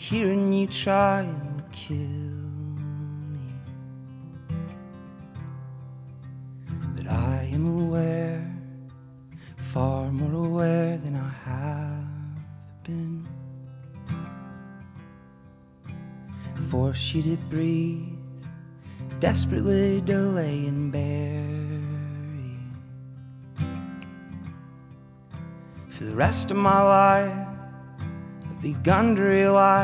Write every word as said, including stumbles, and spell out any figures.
hearing you try and kill me. But I am aware, far more aware than I have been. Force you to breathe, desperately delay and bury. For the rest of my life, I've begun to realize